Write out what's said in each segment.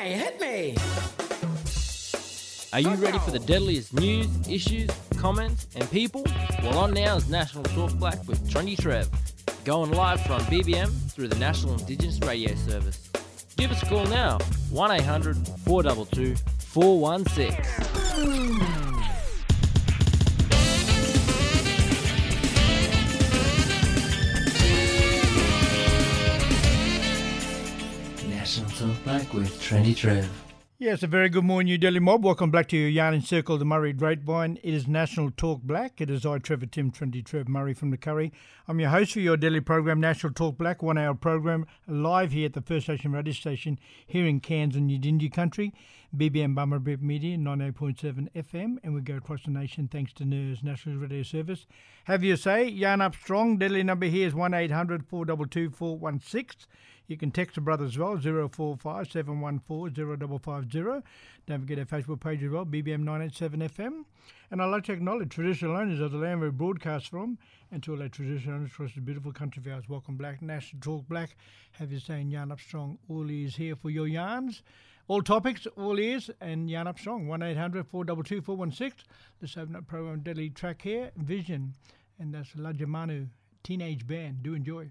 hit me. Are you ready for the deadliest news, issues, comments, and people? Well, on now is National Talk Black with Trendy Trev, going live from BBM through the National Indigenous Radio Service. Give us a call now, 1-800-422-416. National Talk Black with Trendy Trev. Yes, a very good morning, New Delhi mob. Welcome back to your Yarn and Circle, the Murray Grapevine. It is National Talk Black. It is I, Trevor Tim, Trendy Trev Murray from the Curry. I'm your host for your daily program, National Talk Black, 1 hour program, live here at the First Nation radio station here in Cairns and Yidindi country, BBM Bummerbip Media, 98.7 FM, and we go across the nation thanks to NERS, National Radio Service. Have your say, Yarn Up Strong. Deadly number here is 1-800-422-416. You can text the brothers as well, 045 714 0550. Don't forget our Facebook page as well, BBM 987 FM. And I'd like to acknowledge traditional owners of the land we broadcast from, and to all our traditional owners across the beautiful country of ours. Welcome Black, National Talk Black. Have you saying Yarn Up Strong, all ears here for your yarns. All topics, all ears, and Yarn Up Strong, 1-800-422-416. Let's open up program Deadly track here, Vision. And that's Lajamanu Teenage Band. Do enjoy.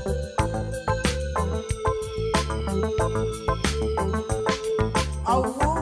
Oh,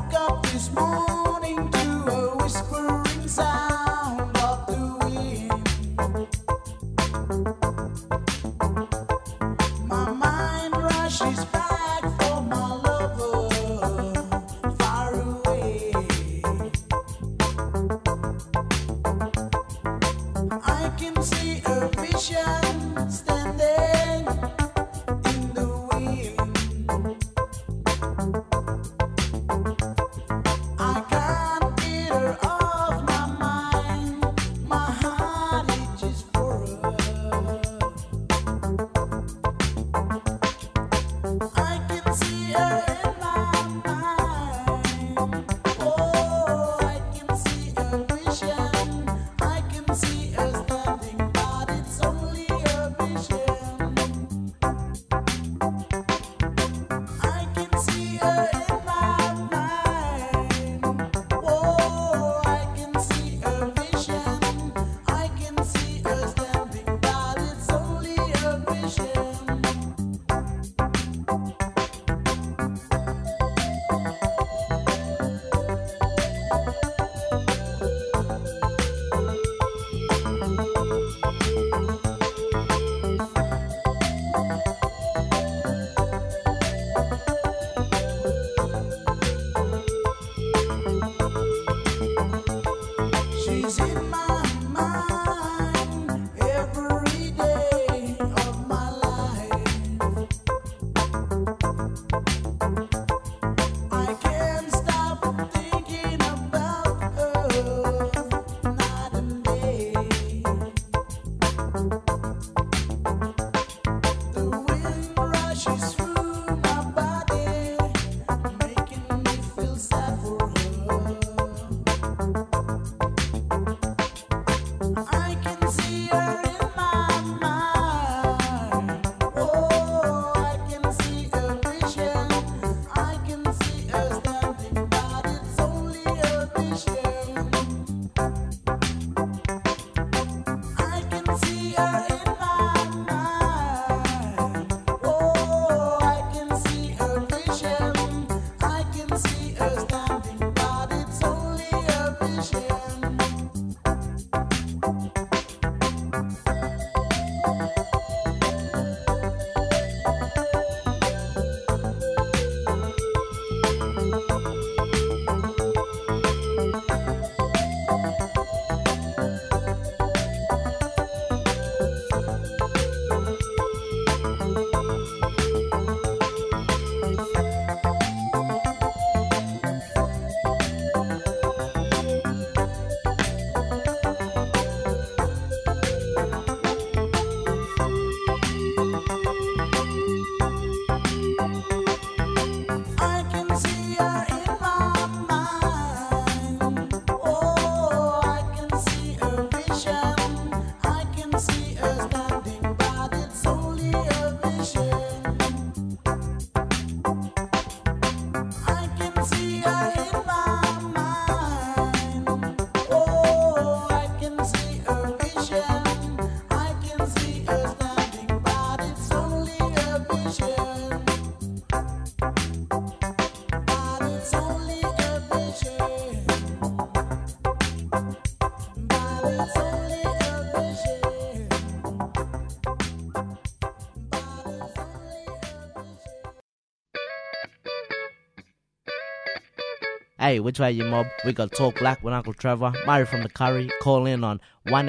Hey, which way you mob? We got Talk Black with Uncle Trevor. Murray from the Curry. Call in on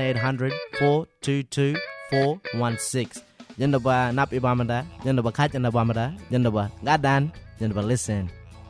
1-800-422-416. Yanda ba nap ibamada, yanda ba kat yanda bamada, yanda ba gadan, yanda ba listen.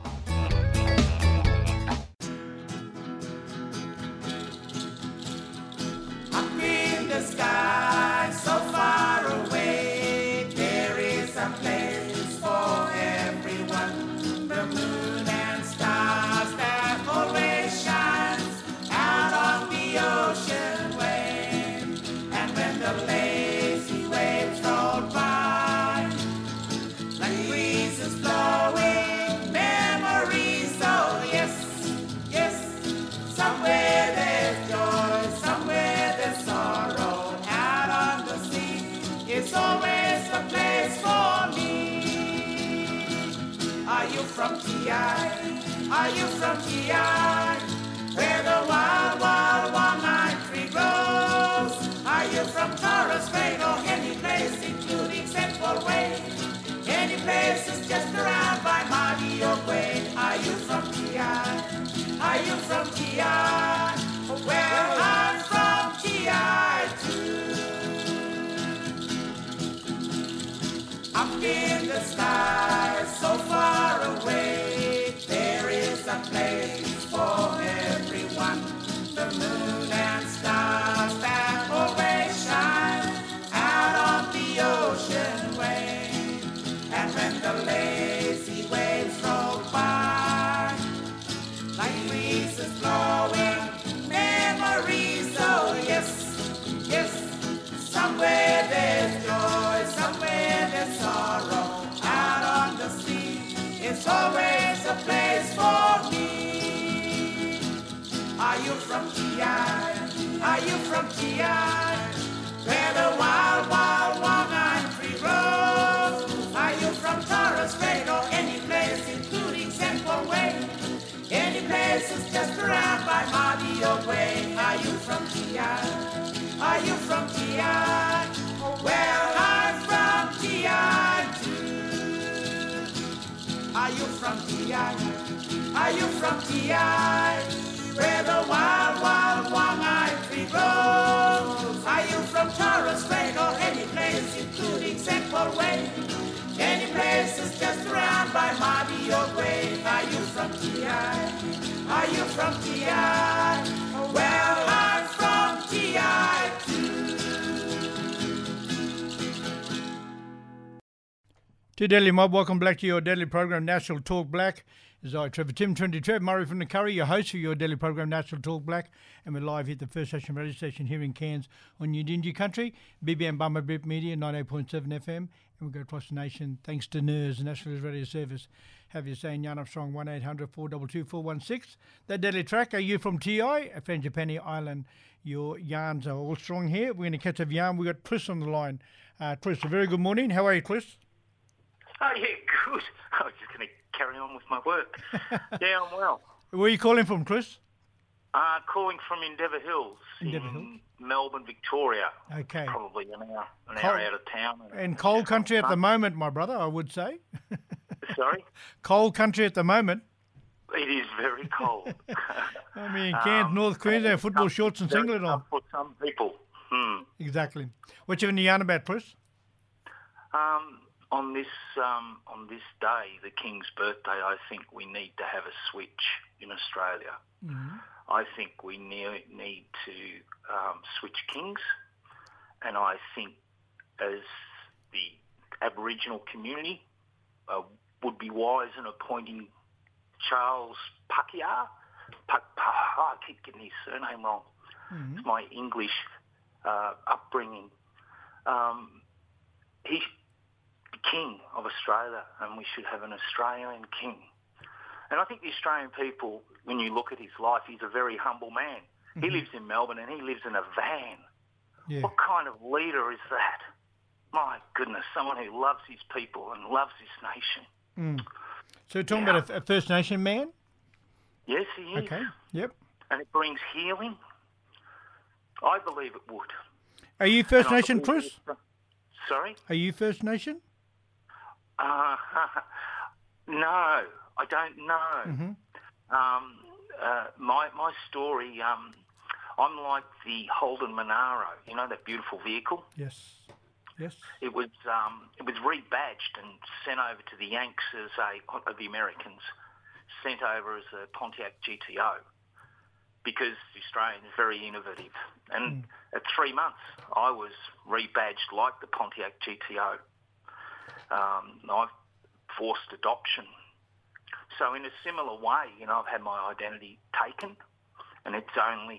Are you from TI, where the wild, wild one-eyed tree grows? Are you from Torres Strait or any place, including Central Way? Any place is just around by Marty or Quay. Are you from TI? Are you from TI? Well, I'm from TI too. Up in the sky, so far away, there is a place for everyone. The moon and stars that always shine out on the ocean wave. And when the lazy waves roll by, like breezes blowing memories, oh yes, yes. Somewhere there's joy, somewhere there's sorrow. Out on the sea, it's always a place for me. Are you from TI? Are you from TI? Where the wild, wild one-eyed tree grows? Are you from Torres Strait or any place, including Central Way? Any place is just around by Marty or Quay. Are you from TI? Are you from TI? Well, I'm from TI too. Are you from TI? Are you from TI? Where the wild, wild one-eyed tree grows? Are you from Torres Strait or any place, including Central Way? Any place is just around by Marty or Quay. Are you from TI? Are you from TI? Well, I'm from TI too. To Deadly Mob, welcome back to your Deadly program, National Talk Black. As I, Trevor Tim, 23, Murray from the Curry, your host for your Deadly program, National Talk Black. And we're live here at the First Nation radio station here in Cairns on Yidinji Country, BBM Bummer Bip Media, 98.7 FM. And we go across the nation thanks to NERS, the National Radio Service. Have you saying Yarn Strong, 1-800-422-416. That Deadly track, are you from TI? Frangipani Island, your yarns are all strong here. We're going to catch up yarn. We've got Chris on the line. Chris, a very good morning. How are you, Chris? Oh, yeah, good. I was just going to carry on with my work. Yeah, I'm well. Where are you calling from, Chris? Calling from Endeavour Hills in Melbourne, Victoria. Okay. Probably an hour out of town. And cold country at the moment, my brother, I would say. Sorry? Cold country at the moment. It is very cold. I mean, Cairns, North Queensland, football shorts and singlet on. For some people. Exactly. What you having to yarn about, Chris? On this day, the King's birthday, I think we need to have a switch in Australia. Mm-hmm. I think we need to switch kings, and I think as the Aboriginal community would be wise in appointing Charles Pakeha. I keep getting his surname wrong. Mm-hmm. It's my English upbringing. He's the King of Australia, and we should have an Australian king. And I think the Australian people, when you look at his life, he's a very humble man. Mm-hmm. He lives in Melbourne and he lives in a van. Yeah. What kind of leader is that? My goodness, someone who loves his people and loves this nation. So you're talking about a First Nation man? Yes, he is. Okay, yep. And it brings healing? I believe it would. Are you First Nation, Chris? Sorry? Are you First Nation? No, I don't know. Mm-hmm. My story. I'm like the Holden Monaro. You know that beautiful vehicle. Yes. It was rebadged and sent over to the Yanks the Americans, sent over as a Pontiac GTO, because the Australians are very innovative. And at 3 months, I was rebadged like the Pontiac GTO. I've forced adoption. So in a similar way, I've had my identity taken, and it's only...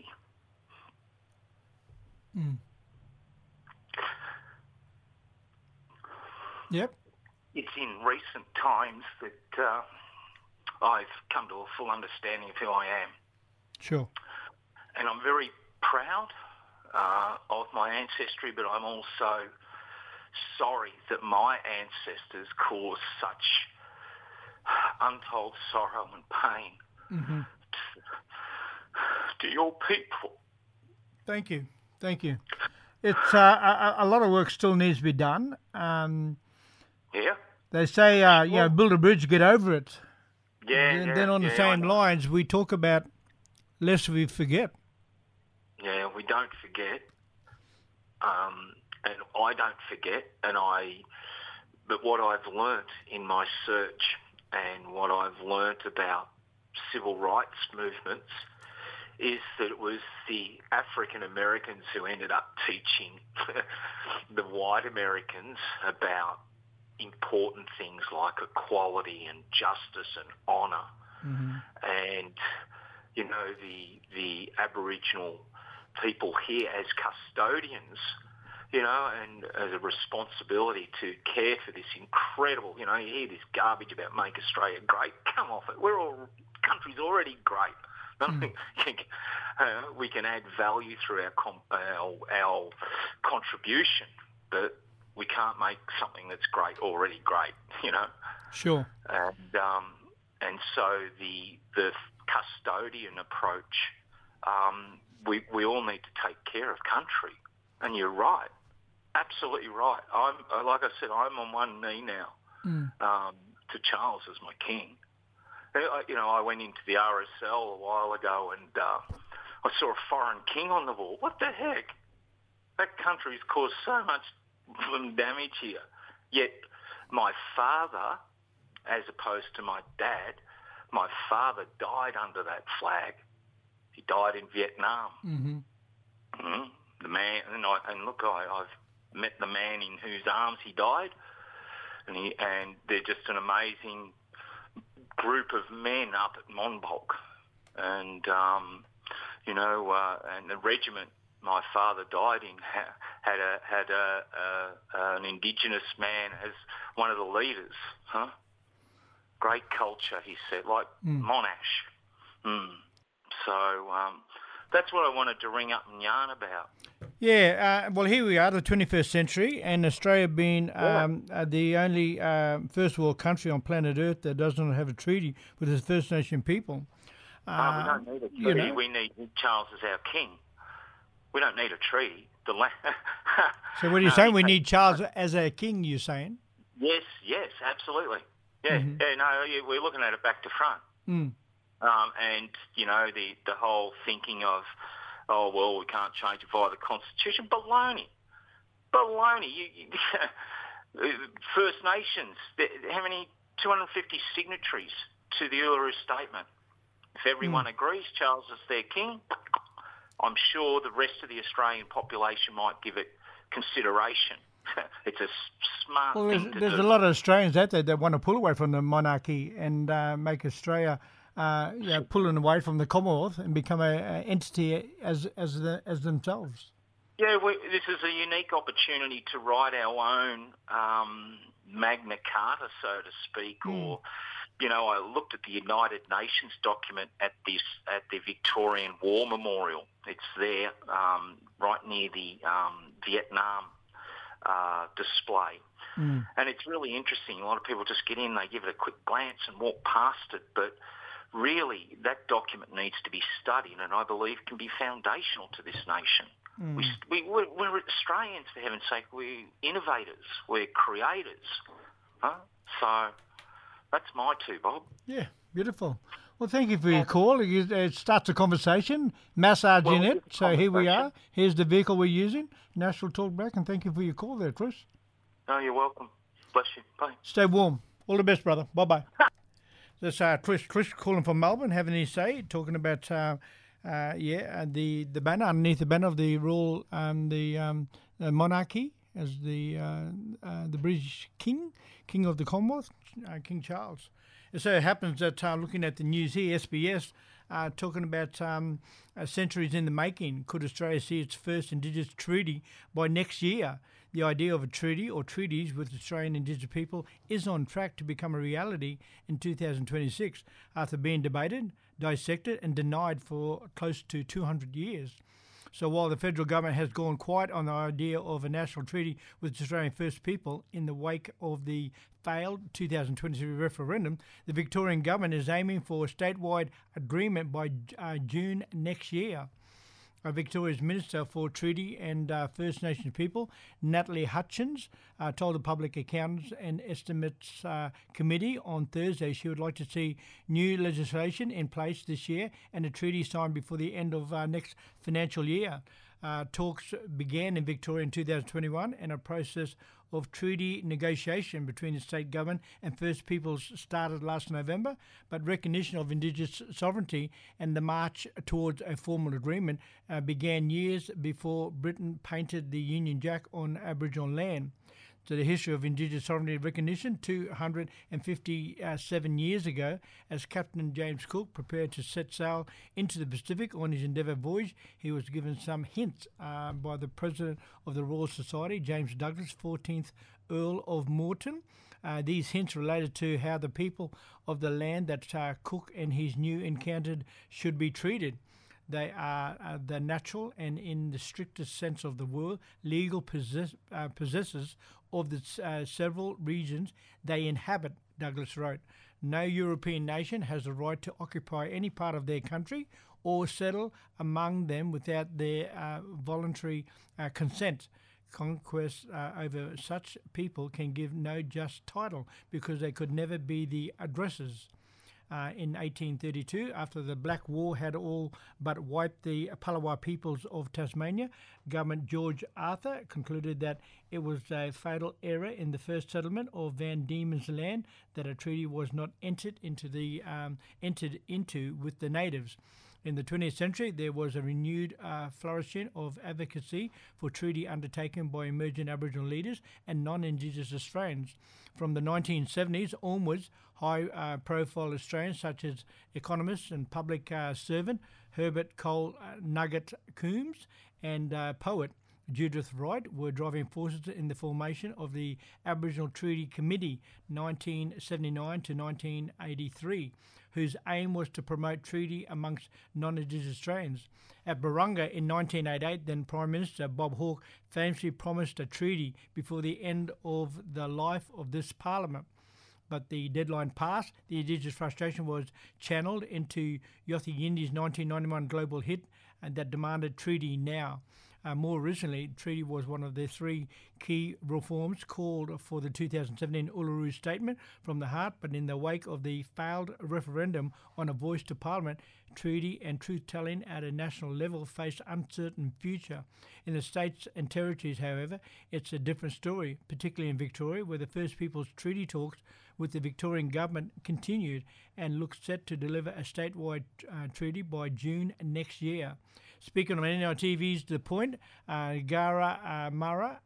Yep. It's in recent times that I've come to a full understanding of who I am. Sure. And I'm very proud of my ancestry, but I'm also sorry that my ancestors caused such untold sorrow and pain to your people. Thank you. It's a lot of work still needs to be done. Yeah. They say, build a bridge, get over it. Yeah. Then on the same lines, we talk about lest we forget. Yeah, we don't forget. And I don't forget. But what I've learnt in my search and what I've learnt about civil rights movements is that it was the African Americans who ended up teaching the white Americans about important things like equality and justice and honour. And, the Aboriginal people here as custodians, and as a responsibility to care for this incredible, you hear this garbage about make Australia great. Come off it. Country's already great. We can add value through our contribution, but we can't make something that's already great. Sure. And so the custodian approach, we all need to take care of country. And you're right, absolutely right. Like I said, I'm on one knee now to Charles as my king. I went into the RSL a while ago and I saw a foreign king on the wall. What the heck? That country's caused so much damage here. Yet my father, as opposed to my dad, my father died under that flag. He died in Vietnam. The man, I've met the man in whose arms he died, and they're just an amazing group of men up at Monbulk, and and the regiment my father died in had an Indigenous man as one of the leaders. Great culture, he said, like Monash. So that's what I wanted to ring up and yarn about. Yeah, well, here we are, the 21st century, and Australia being the only first world country on planet Earth that doesn't have a treaty with its First Nation people. We don't need a treaty. We need Charles as our king. We don't need a treaty. So what are you saying? We need Charles as our king, you're saying? Yes, absolutely. Yeah, we're looking at it back to front. And, the whole thinking of, we can't change it via the Constitution. Baloney. First Nations, how many? 250 signatories to the Uluru Statement. If everyone agrees Charles is their king, I'm sure the rest of the Australian population might give it consideration. It's a smart thing to do. There's a lot of Australians out there that want to pull away from the monarchy and make Australia pulling away from the Commonwealth and become an entity as themselves. Yeah, this is a unique opportunity to write our own Magna Carta, so to speak, or, I looked at the United Nations document at the Victorian War Memorial. It's there, right near the Vietnam display. And it's really interesting. A lot of people just get in, they give it a quick glance and walk past it, but really that document needs to be studied and I believe can be foundational to this nation. We're Australians, for heaven's sake. We're innovators. We're creators. So that's my two, Bob. Yeah, beautiful. Well, thank you for your call. It starts a conversation, massaging Well, it. it's a So here we conversation. are. Here's the vehicle we're using, National Talkback, and thank you for your call there, Chris. No, you're welcome. Bless you. Bye. Stay warm. All the best, brother. Bye-bye. That's Chris calling from Melbourne, having his say, talking about the banner, underneath the banner of the royal monarchy as the British King of the Commonwealth, King Charles. It so happens that looking at the news here, SBS talking about centuries in the making. Could Australia see its first Indigenous treaty by next year? The idea of a treaty or treaties with Australian Indigenous people is on track to become a reality in 2026 after being debated, dissected and denied for close to 200 years. So while the federal government has gone quiet on the idea of a national treaty with Australian First People in the wake of the failed 2023 referendum, the Victorian government is aiming for a statewide agreement by June next year. Victoria's Minister for Treaty and First Nations People, Natalie Hutchins, told the Public Accountants and Estimates Committee on Thursday she would like to see new legislation in place this year and a treaty signed before the end of next financial year. Talks began in Victoria in 2021 and a process of treaty negotiation between the state government and First Peoples started last November, but recognition of Indigenous sovereignty and the march towards a formal agreement began years before Britain painted the Union Jack on Aboriginal land. So the history of Indigenous sovereignty recognition 257 years ago, as Captain James Cook prepared to set sail into the Pacific on his Endeavour voyage, he was given some hints by the President of the Royal Society, James Douglas, 14th Earl of Moreton. These hints related to how the people of the land that Cook and his new encountered should be treated. They are the natural and, in the strictest sense of the word, legal possessors of the several regions they inhabit, Douglas wrote. No European nation has the right to occupy any part of their country or settle among them without their voluntary consent. Conquest over such people can give no just title because they could never be the aggressors. In 1832, after the Black War had all but wiped the Palawa peoples of Tasmania, Government George Arthur concluded that it was a fatal error in the first settlement of Van Diemen's Land that a treaty was not entered into with the natives. In the 20th century, there was a renewed flourishing of advocacy for treaty undertaken by emerging Aboriginal leaders and non-Indigenous Australians. From the 1970s onwards, high-profile Australians such as economist and public servant Herbert Cole Nugget Coombs and poet Judith Wright were driving forces in the formation of the Aboriginal Treaty Committee 1979 to 1983, whose aim was to promote treaty amongst non-Indigenous Australians. At Barunga in 1988, then Prime Minister Bob Hawke famously promised a treaty before the end of the life of this Parliament. But the deadline passed. The Indigenous frustration was channeled into Yothu Yindi's 1991 global hit and that demanded treaty now. More recently, treaty was one of the three key reforms called for the 2017 Uluru Statement from the Heart, but in the wake of the failed referendum on a voice to Parliament, treaty and truth-telling at a national level face uncertain future. In the states and territories, however, it's a different story, particularly in Victoria, where the First Peoples treaty talks with the Victorian government continued and looks set to deliver a statewide treaty by June next year. Speaking on NITV's The Point, Gara Mara,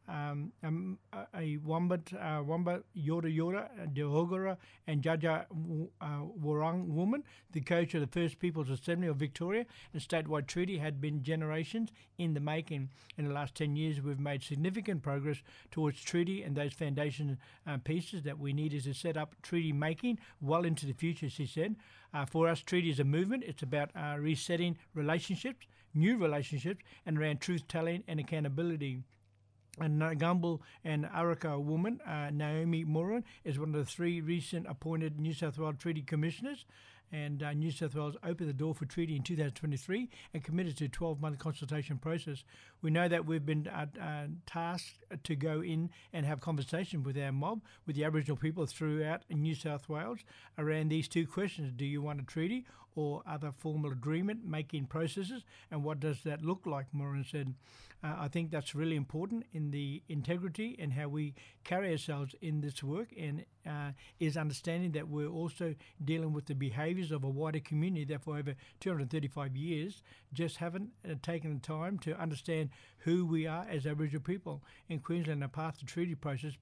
a Wamba Yoda Dehogora and Jaja Warang woman, the coach of the First Peoples Assembly of Victoria, and statewide treaty had been generations in the making. In the last 10 years, we've made significant progress towards treaty and those foundation pieces that we needed to set up treaty making well into the future, she said. For us, treaty is a movement. It's about resetting relationships, new relationships, and around truth-telling and accountability. And Ngambul and Araka woman, Naomi Moran, is one of the three recent appointed New South Wales Treaty Commissioners. and New South Wales opened the door for treaty in 2023 and committed to a 12-month consultation process. We know that we've been tasked to go in and have conversation with our mob, with the Aboriginal people throughout New South Wales around these two questions. Do you want a treaty or other formal agreement making processes, and what does that look like? Moran said. I think that's really important in the integrity and how we carry ourselves in this work, and is understanding that we're also dealing with the behaviours of a wider community that for over 235 years just haven't taken the time to understand who we are as Aboriginal people. In Queensland, a path to treaty process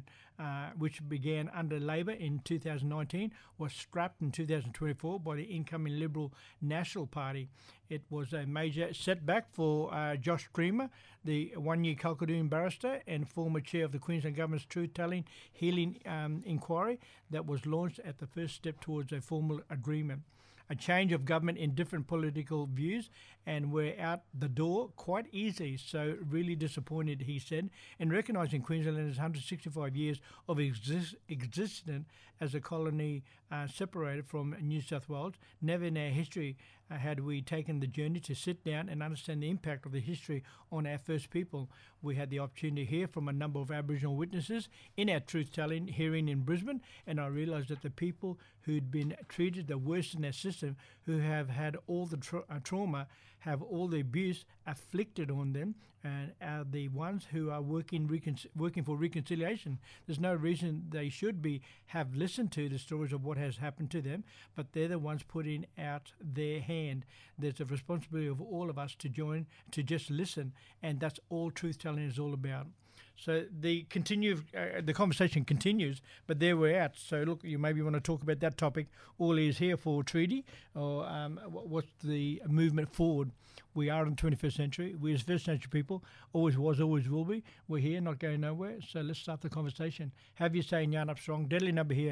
which began under Labor in 2019 was scrapped in 2024 by the incoming Liberal National Party. It was a major setback for Josh Creamer, the one-year Kalkadoon barrister and former chair of the Queensland Government's Truth-Telling Healing Inquiry that was launched at the first step towards a formal agreement. A change of government in different political views, and we're out the door quite easy. So really disappointed, he said, in recognising Queensland's 165 years of existence as a colony separated from New South Wales. Never in our history had we taken the journey to sit down and understand the impact of the history on our First People. We had the opportunity to hear from a number of Aboriginal witnesses in our truth-telling hearing in Brisbane, and I realised that the people who'd been treated the worst in our system, who have had all the trauma, have all the abuse afflicted on them, and are the ones who are working for reconciliation. There's no reason they should have listened to the stories of what has happened to them, but they're the ones putting out their hand. There's a responsibility of all of us to join, to just listen, and that's all truth-telling is all about. So the conversation continues, but there we're at. So look, you maybe want to talk about that topic. All is here for treaty, or what's the movement forward? We are in the 21st century. We as First Nation people always was, always will be. We're here, not going nowhere. So let's start the conversation. Have your say in Yarn Up Strong. Deadly number here,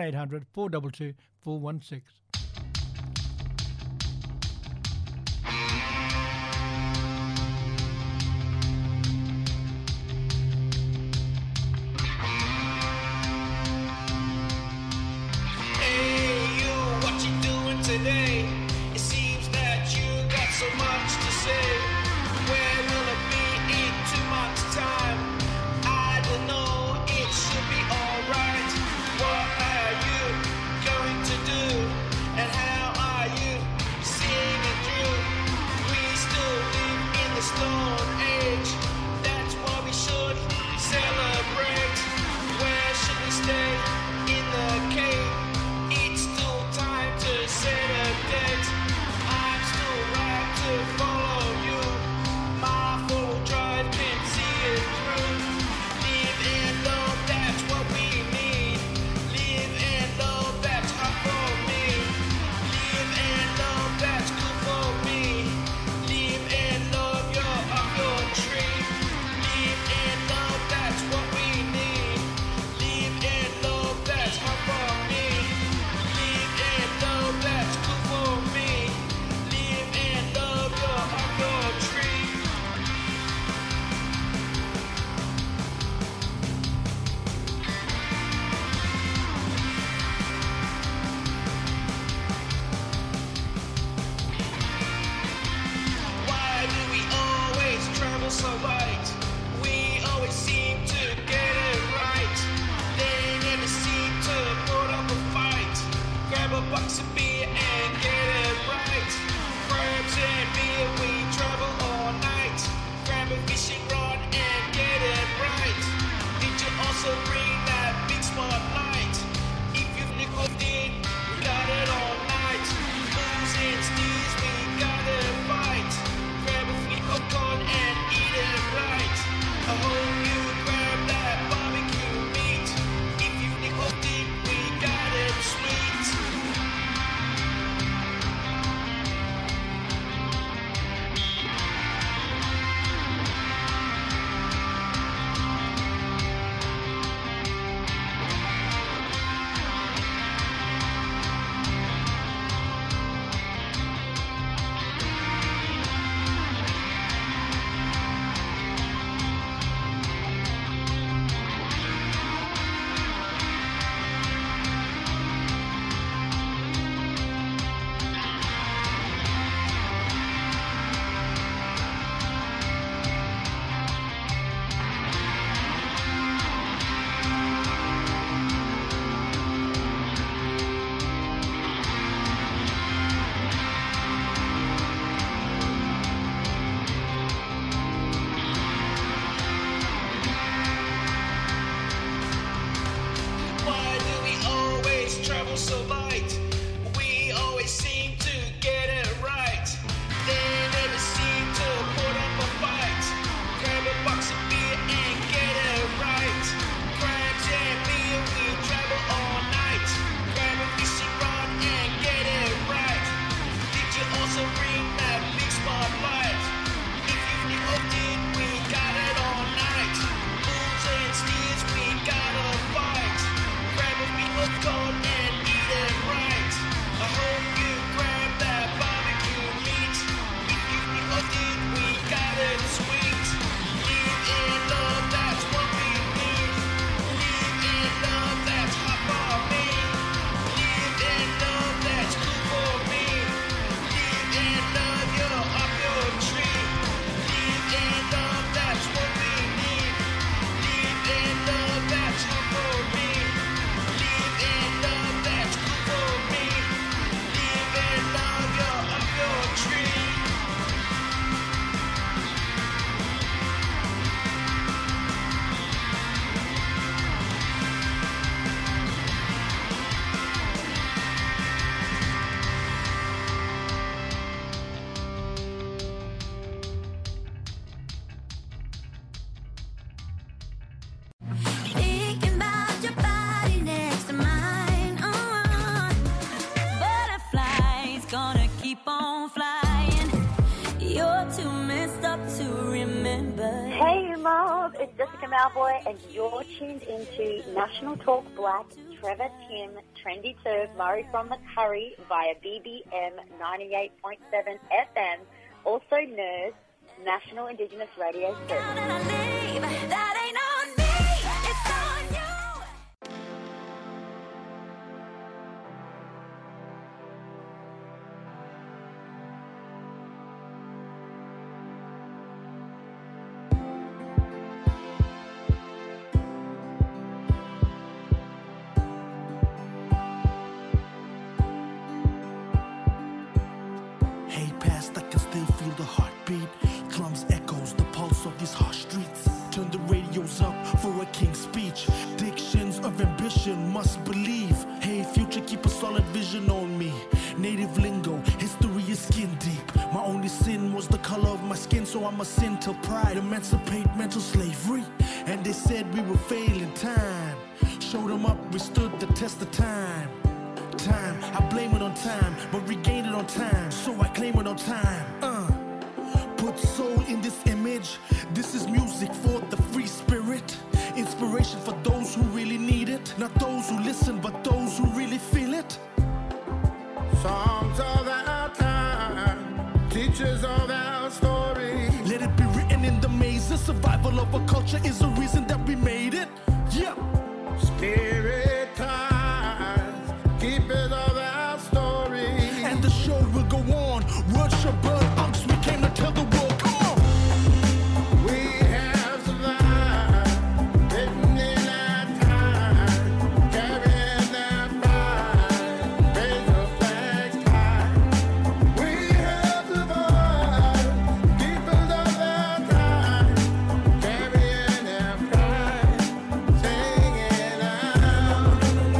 1-800-422-416. Today, it seems that you got so much to say. Where will it be in 2 months' time? I don't know, it should be alright. What are you going to do? you're too messed up to remember. Hey, Mob, it's Jessica Malboy, and you're tuned into National Talk Black, Trevor Tim, Trendy Turf, Murray from the Curry via BBM 98.7 FM, also NERS, National Indigenous Radio Service. That ain't on me, it's on you. Hey, past, I can still feel the heartbeat. Drums echoes the pulse of these harsh streets. Turn the radios up for a king's speech. Dictions of ambition must believe. Hey, future, keep a solid vision on me. Native lingo, history is skin deep. My only sin was the color of my skin, so I'm a sin till pride. Emancipate mental slavery. And they said we would fail in time. Showed them up, we stood the test of time. I blame it on time, but regain it on time, so I claim it on time. Put soul in this image. This is music for the free spirit. Inspiration for those who really need it. Not those who listen, but those who really feel it. Songs of our time, teachers of our story. Let it be written in the mazes. Survival of a culture is the reason that we made it. Yeah. Spirit ties, keepers of our story. And the show will go on. Words shall burn, unks, we came to tell the world. Come on. We have survived, written in our time, carrying our pride, raise the flags high. We have survived, keepers of our time, carrying our pride, singing out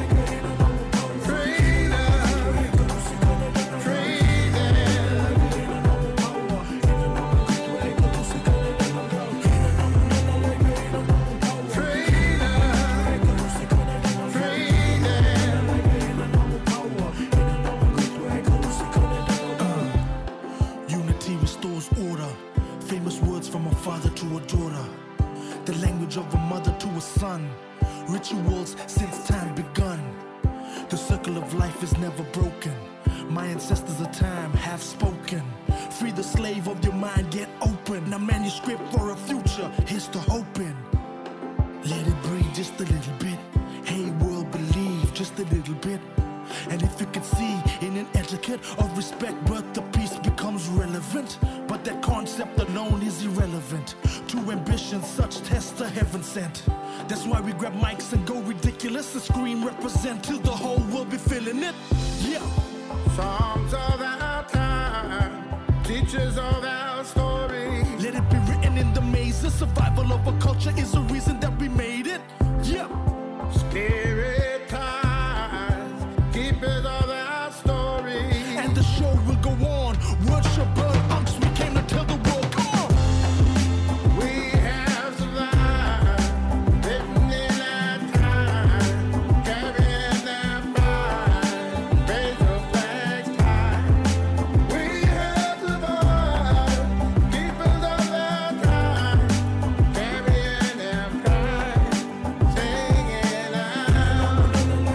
Unity restores order. Famous words from a father to a daughter. The language of a mother to a son. Rituals since time begun. The circle of life is never broken. My ancestors of time have spoken. Free the slave of your mind, get open. A manuscript for a future, here's to hoping. Let it breathe just a little bit. Hey world, believe just a little bit. And if you can see in an etiquette of respect, birth to peace becomes relevant. But that concept alone is irrelevant to ambition, such tests are heaven sent. That's why we grab mics and go ridiculous and scream represent till the whole world be feeling it. Yeah. songs of our time, teachers of our story. Let it be written in the mazes. Survival of a culture is the reason that we made it. Yeah. Spirit ties, keepers of our story. And the show will go on. Words shall burn, unks, we came to tell the world. Come on. We have survived, written in our time, carrying our pride, raise the flags high. We have survived, keepers of our time, carrying our pride, singing out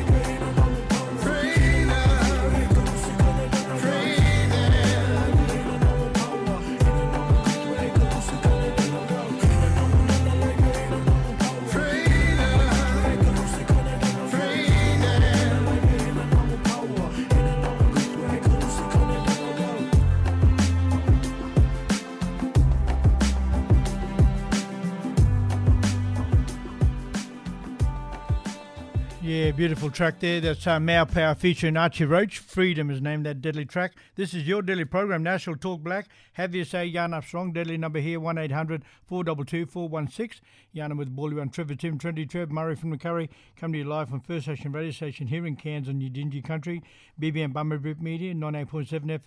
Yeah, beautiful track there. That's Mao Power featuring Archie Roach. Freedom is named that deadly track. This is your deadly program, National Talk Black. Have you say Yarn Up Strong. Deadly number here, 1-800-422-416. Yarn with Bally on Trevor Tim, Trendy Trev, Murray from the Curry. Come to you live from First Station Radio Station here in Cairns on your dingy country. BBM Bummer Media, 98.7 FM.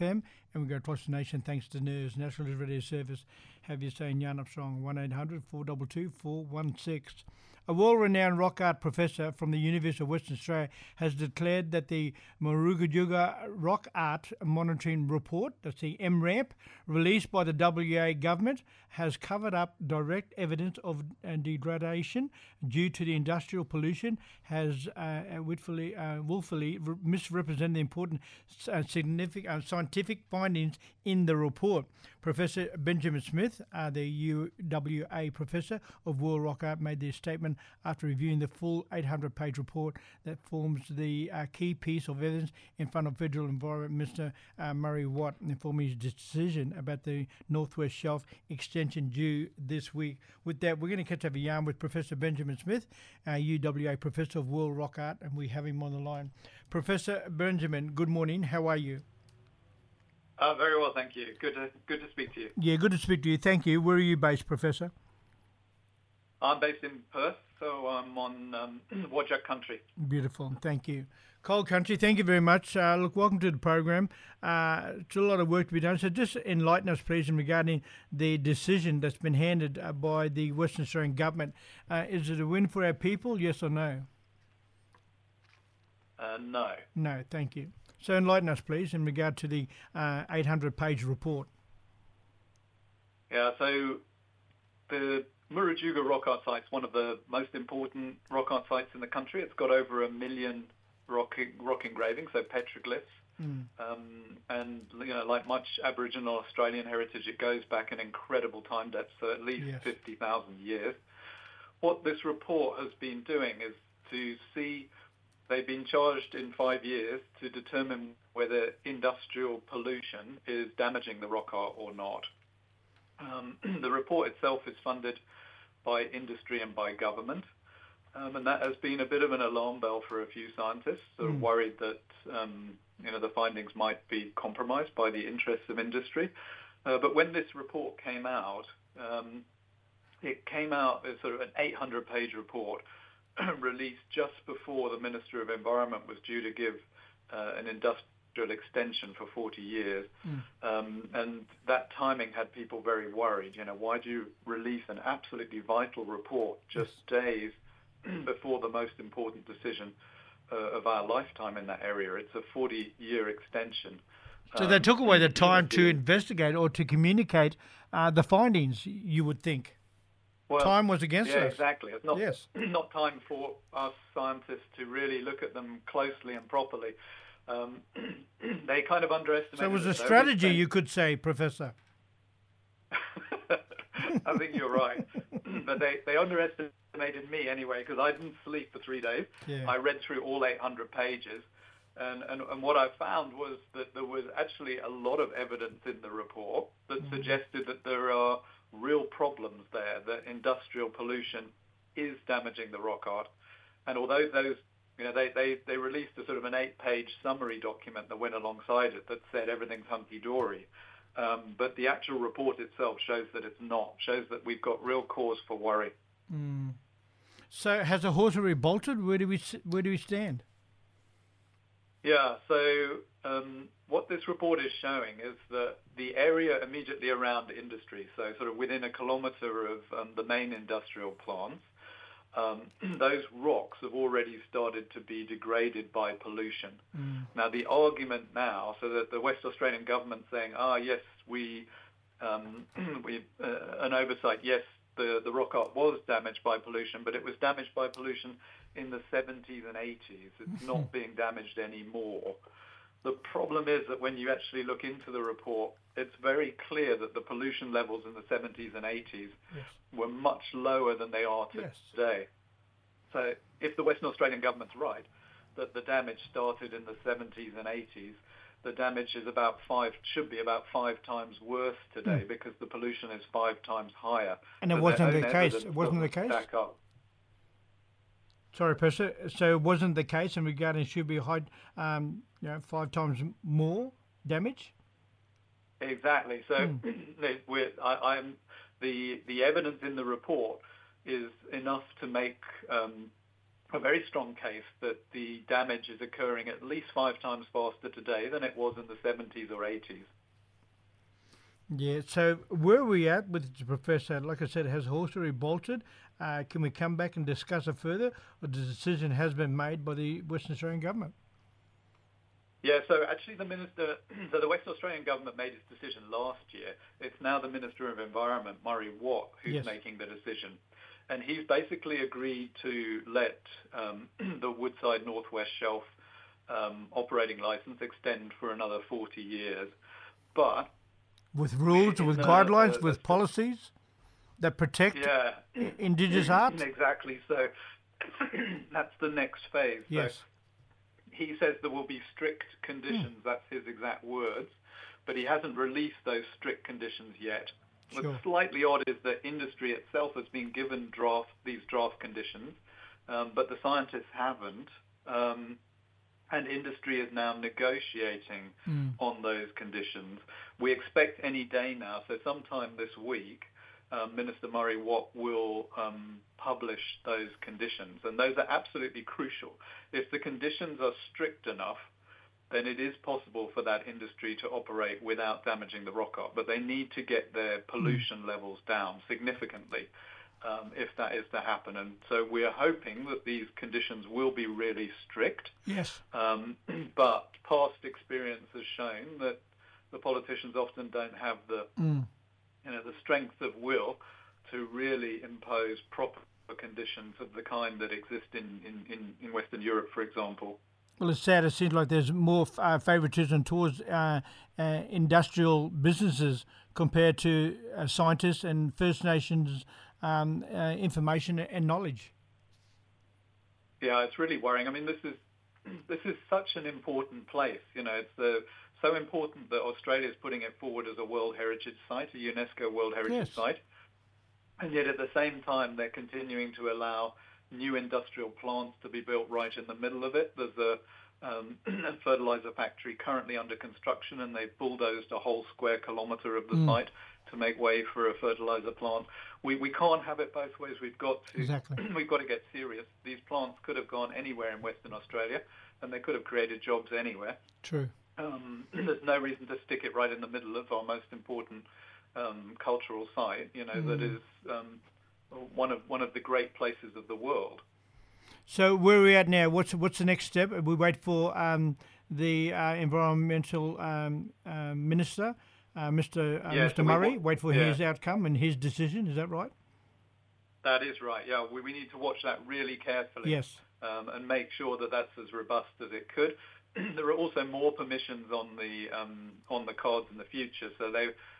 and we go across the nation thanks to NERS, National News Radio Service. Have you saying Yarn Up Strong, 1-800-422-416. A world-renowned rock art professor from the University of Western Australia has declared that the Murugajuga Rock Art Monitoring Report, that's the MRAMP, released by the WA government, has covered up direct evidence of degradation due to the industrial pollution, has willfully misrepresented the important significant scientific findings in the report. Professor Benjamin Smith, the UWA professor of World Rock Art, made this statement after reviewing the full 800-page report that forms the key piece of evidence in front of Federal Environment Minister Murray Watt, informing his decision about the Northwest Shelf extension due this week. With that, we're going to catch up a yarn with Professor Benjamin Smith, UWA professor of World Rock Art, and we have him on the line. Professor Benjamin, good morning. How are you? Very well, thank you. Good to speak to you. Yeah, good to speak to you. Thank you. Where are you based, Professor? I'm based in Perth, so I'm on Whadjuk country. Beautiful. Thank you. Cold country, thank you very much. Look, welcome to the program. Still a lot of work to be done. So just enlighten us, please, regarding the decision that's been handed by the Western Australian government. Is it a win for our people, yes or no? No. No, thank you. So enlighten us, please, in regard to the 800-page report. Yeah, so the Murujuga Rock Art Site's one of the most important rock art sites in the country. It's got over 1 million rock engravings, so petroglyphs. And, like much Aboriginal Australian heritage, it goes back an incredible time depth, so at least 50,000 years. What this report has been doing is to see... They've been charged in 5 years to determine whether industrial pollution is damaging the rock art or not. The report itself is funded by industry and by government, and that has been a bit of an alarm bell for a few scientists, sort of worried that the findings might be compromised by the interests of industry. But when this report came out, it came out as sort of an 800-page report, released just before the Minister of Environment was due to give an industrial extension for 40 years. And that timing had people very worried. Why do you release an absolutely vital report just days before the most important decision of our lifetime in that area? It's a 40-year extension. So they took away the time to investigate or to communicate the findings, you would think. Well, time was against us. Yeah, exactly. It's not time for us scientists to really look at them closely and properly. They kind of underestimated. So it was a strategy, you could say, Professor. I think you're right. But they underestimated me anyway, because I didn't sleep for 3 days. Yeah. I read through all 800 pages. And what I found was that there was actually a lot of evidence in the report that suggested that there are real problems there, that industrial pollution is damaging the rock art. And although those, they released a sort of an 8-page summary document that went alongside it that said everything's hunky-dory, but the actual report itself shows that it's not, shows that we've got real cause for worry. So has the horse already bolted? Where do we stand? Yeah, so what this report is showing is that the area immediately around industry, so sort of within a kilometre of the main industrial plants, those rocks have already started to be degraded by pollution. Now, the argument now, so that the West Australian government saying, yes, an oversight, yes, the rock art was damaged by pollution, but it was damaged by pollution in the 70s and 80s. It's not being damaged anymore. The problem is that when you actually look into the report, it's very clear that the pollution levels in the 70s and 80s were much lower than they are today. So if the Western Australian government's right, that the damage started in the 70s and 80s, the damage is should be about 5 times worse today because the pollution is 5 times higher. And it wasn't the case. It wasn't the case? Sorry, Professor. So it wasn't the case, and regarding should be high, 5 times more damage? Exactly. So the evidence in the report is enough to make a very strong case that the damage is occurring at least 5 times faster today than it was in the 70s or 80s. Yeah, so where are we at with the professor? Like I said, has Horsery bolted? Can we come back and discuss it further, or the decision has been made by the Western Australian government? Yeah, so actually the Western Australian government made its decision last year. It's now the Minister of Environment, Murray Watt, who's making the decision. And he's basically agreed to let the Woodside Northwest Shelf operating licence extend for another 40 years. But with rules, with guidelines, with policies that protect Indigenous arts? Exactly. So that's the next phase. Yes. So he says there will be strict conditions. That's his exact words. But he hasn't released those strict conditions yet. Sure. What's slightly odd is that industry itself has been given these draft conditions, but the scientists haven't. And industry is now negotiating on those conditions. We expect any day now, so sometime this week, Minister Murray Watt will publish those conditions, and those are absolutely crucial. If the conditions are strict enough, then it is possible for that industry to operate without damaging the rock art, but they need to get their pollution levels down significantly if that is to happen. And so we are hoping that these conditions will be really strict. Yes. But past experience has shown that the politicians often don't have the the strength of will to really impose proper conditions of the kind that exist in Western Europe, for example. Well, it's sad. It seems like there's more favouritism towards industrial businesses compared to scientists and First Nations information and knowledge. Yeah, it's really worrying. I mean, this is such an important place. It's so important that Australia is putting it forward as a World Heritage Site, a UNESCO World Heritage Site, and yet at the same time they're continuing to allow new industrial plants to be built right in the middle of it. There's a fertilizer factory currently under construction, and they've bulldozed a whole square kilometre of the site to make way for a fertilizer plant. We can't have it both ways. We've got to get serious. These plants could have gone anywhere in Western Australia, and they could have created jobs anywhere. True. There's no reason to stick it right in the middle of our most important cultural site. That is one of the great places of the world. So where are we at now? What's the next step? We wait for the environmental minister, Mr. Murray. Wait for his outcome and his decision. Is that right? That is right. Yeah, we need to watch that really carefully. Yes. And make sure that that's as robust as it could. There are also more permissions on the cards in the future. So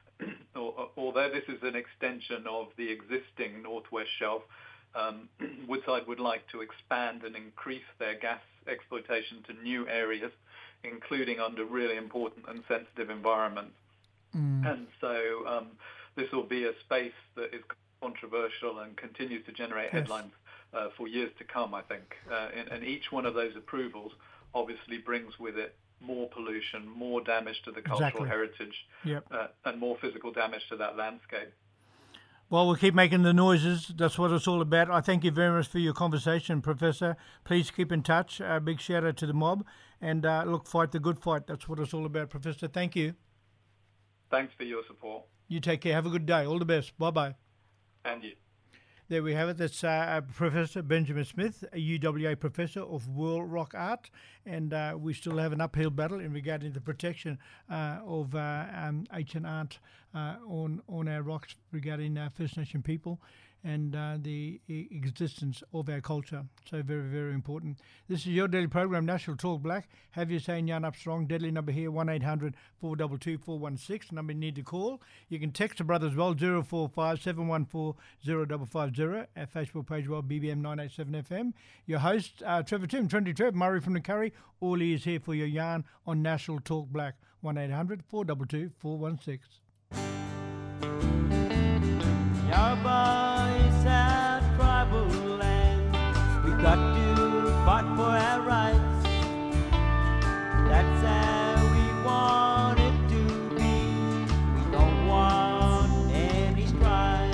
although this is an extension of the existing Northwest Shelf, Woodside would like to expand and increase their gas exploitation to new areas, including under really important and sensitive environments. And so this will be a space that is controversial and continues to generate headlines for years to come, I think. And each one of those approvals obviously brings with it more pollution, more damage to the cultural heritage, and more physical damage to that landscape. Well, we'll keep making the noises. That's what it's all about. I thank you very much for your conversation, Professor. Please keep in touch. Big shout out to the mob. And look, fight the good fight. That's what it's all about, Professor. Thank you. Thanks for your support. You take care. Have a good day. All the best. Bye-bye. And you. There we have it. That's Professor Benjamin Smith, a UWA professor of world rock art, and we still have an uphill battle in regarding the protection of ancient art on our rocks regarding First Nation people and the existence of our culture. So very, very important. This is your daily program, National Talk Black. Have your say and yarn up strong. Deadly number here, 1-800-422-416. Number you need to call. You can text the brother as well, 045-714-0550. Our Facebook page as well, BBM 987 FM. Your host, Trevor Tim, Trendy Trev, Murray from the Curry. All he is here for your yarn on National Talk Black, 1-800-422-416. Yarba is our tribal land. We got to fight for our rights. That's how we want it to be. We don't want any strife.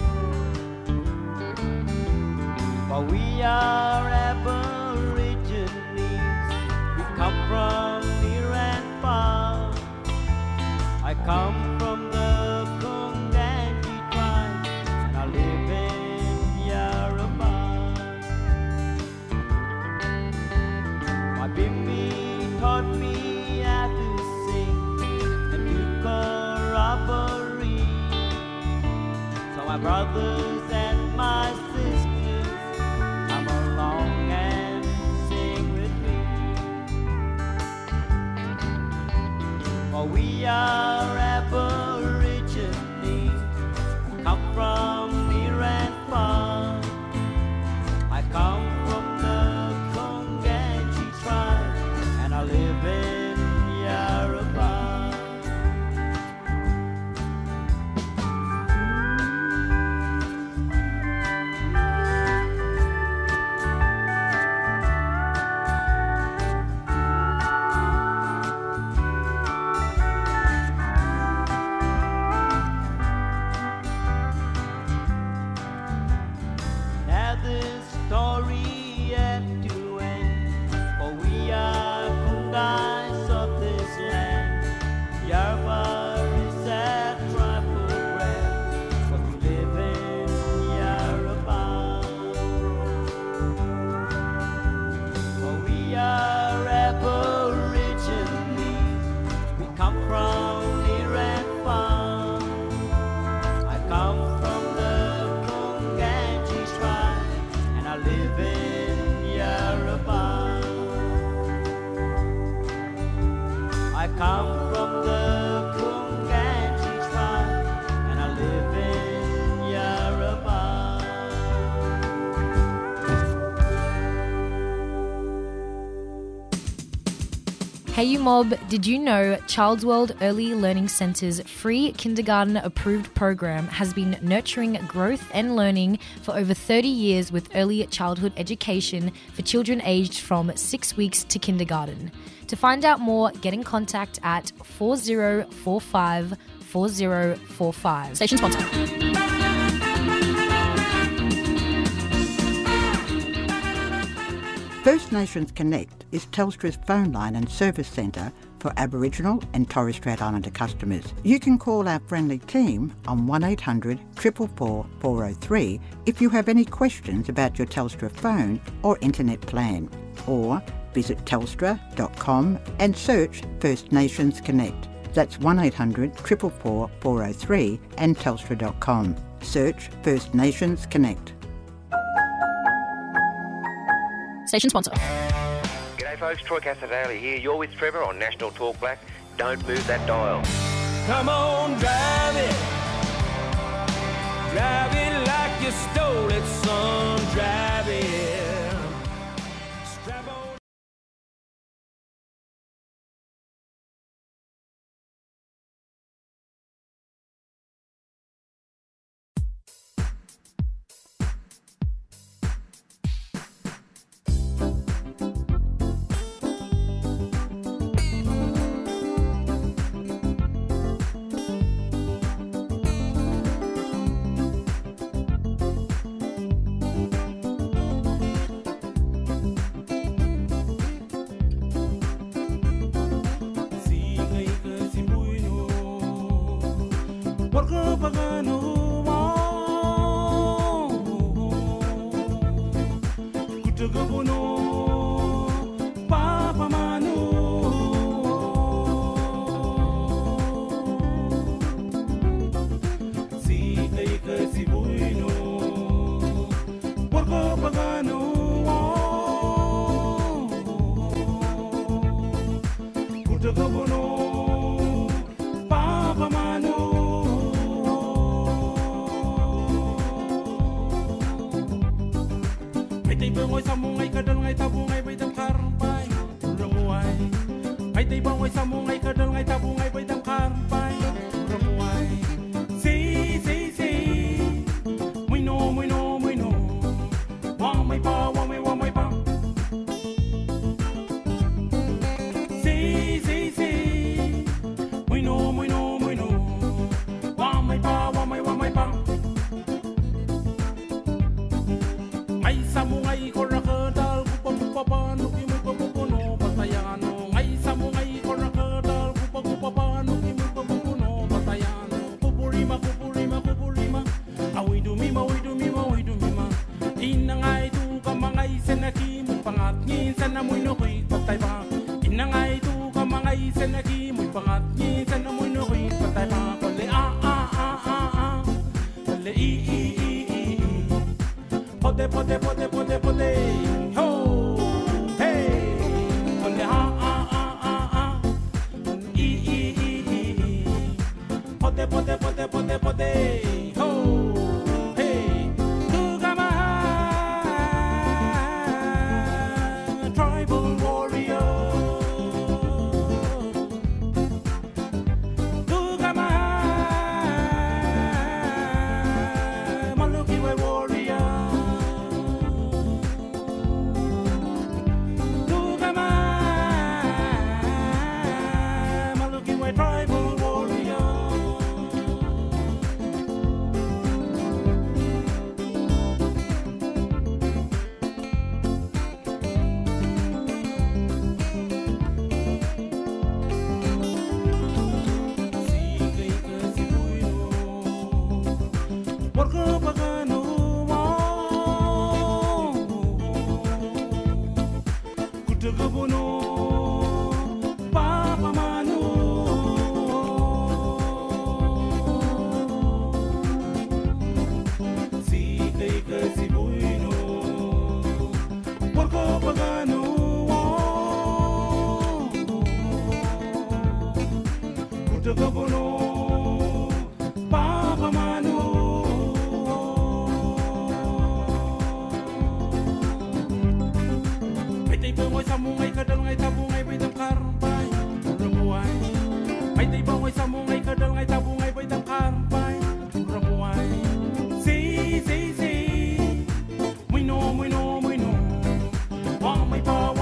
For we are Aborigines. We come from near and far. I come from the brothers and my sisters, come along and sing with me. For we are Aborigines, come from near and far. I come from the Konganji tribe, and I live in Yarrabah. Now this story had to end, for we are Kungais of this land. Yarrabah is that tribal brand, but we live in Yarrabah. For we are Aborigines, we come from near and far. I come from the Konganji tribe, and I live in Yarrabah. I come from the Konganji tribe, and I live in Yarrabah. Hey you mob, did you know Child's World Early Learning Centre's free kindergarten approved program has been nurturing growth and learning for over 30 years with early childhood education for children aged from 6 weeks to kindergarten? To find out more, get in contact at 4045 4045. Station sponsor. First Nations Connect is Telstra's phone line and service centre for Aboriginal and Torres Strait Islander customers. You can call our friendly team on 1800 444 403 if you have any questions about your Telstra phone or internet plan, or visit telstra.com and search First Nations Connect. That's 1800 444 403 and telstra.com. Search First Nations Connect. Station sponsor. G'day folks, Troy Casadale here. You're with Trevor on National Talk Black. Don't move that dial. Come on, drive it. Drive it like you stole it, son. Drive it. Strap on. le e. Pote, pote, pote, pote, pote. Ho, hey. Le ha. E. Pote, pote, pote, pote, pote. Ho, hey. Tugama, tribal warrior. Tugama, Malukiwe warrior. Tugama, Malukiwe tribal warrior. Porco pagano mo, kutagabono, papa mano. Si kay kasi bueno, porco pagano mo, kutagabono, papa mano. May bangay sa mungay kadal ngay tabungay bay dam karpay ramuay. May bangay sa mungay kadal ngay tabungay bay dam karpay ramuay. Si muy no wang may pa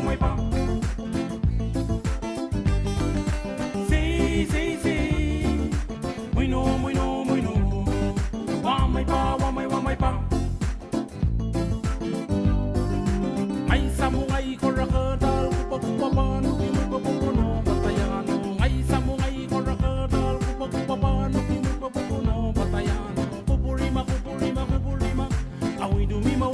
si muy no wang may pa. Ay samungay korakadal kupapapano kinupapuno patayano. Ay samungay korakadal kupapapano kinupapuno patayano. Kupurima awi dumima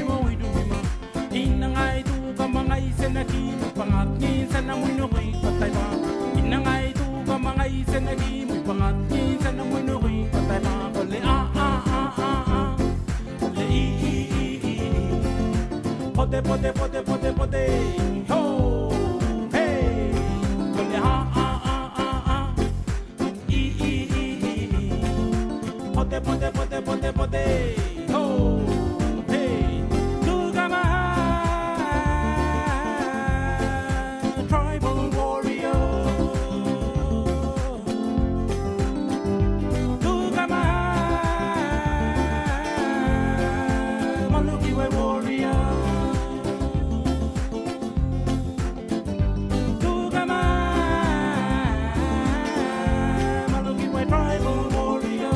inangay tu kamangay senagi pangatni sanamoy no kay patayma. Inangay tu kamangay senagi pangatni sanamoy no kay patayma. Kole le pote, ho, hey, kole ha, e, pote, ho, hey, Tugama, tribal warrior, Tugama, Malukiwe warrior. Tribal warrior.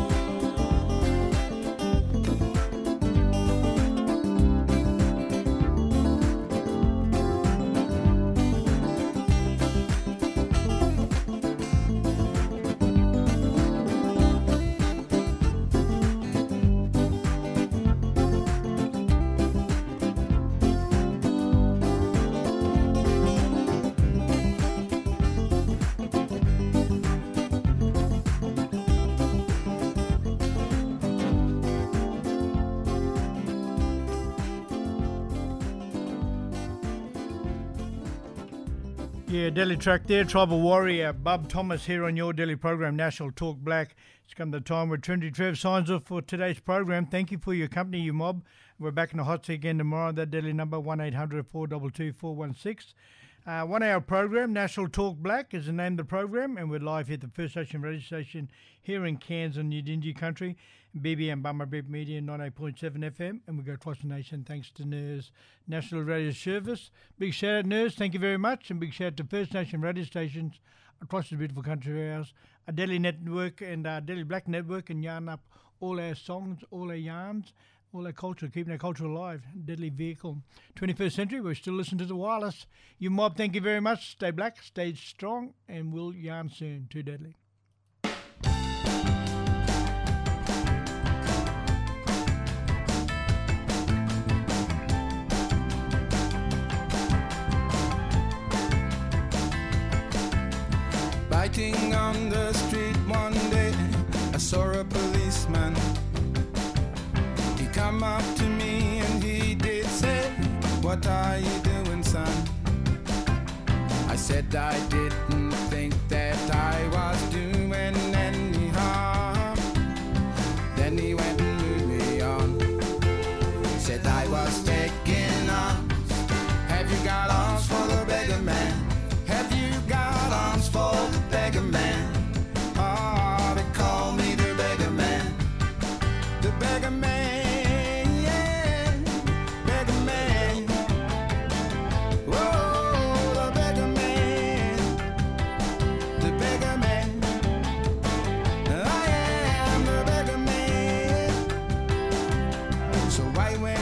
Yeah, Delhi track there, Tribal Warrior, Bub Thomas here on your Delhi program, National Talk Black. It's come the time where Trinity Trev signs off for today's program. Thank you for your company, you mob. We're back in the hot seat again tomorrow. That Delhi number 1-800-422-416. 1 hour program, National Talk Black is the name of the program, and we're live here at the First Nation radio station here in Cairns and Yidinji country, BBM Bummer Beep Media 98.7 FM, and we go across the nation thanks to NERS National Radio Service. Big shout out NERS, thank you very much, and big shout out to First Nation radio stations across the beautiful country of ours, our Delhi Network and our Delhi Black Network, and yarn up all our songs, all our yarns, all our culture, keeping our culture alive. Deadly vehicle. 21st century, we're still listening to the wireless. You mob, thank you very much. Stay black, stay strong, and we'll yarn soon. Too deadly. Biting on the street one day, I saw a policeman. He come up to me and he did say, "What are you doing, son?" I said I didn't think that I was doing any harm. Then he went and moved me on. Said I was taking arms. Have you got arms for the beggar man? Have you got arms for the beggar man? Oh, they call me the beggar man. The beggar man, yeah, beggar man. Whoa, the beggar man, the beggar man. I am the beggar man. So I went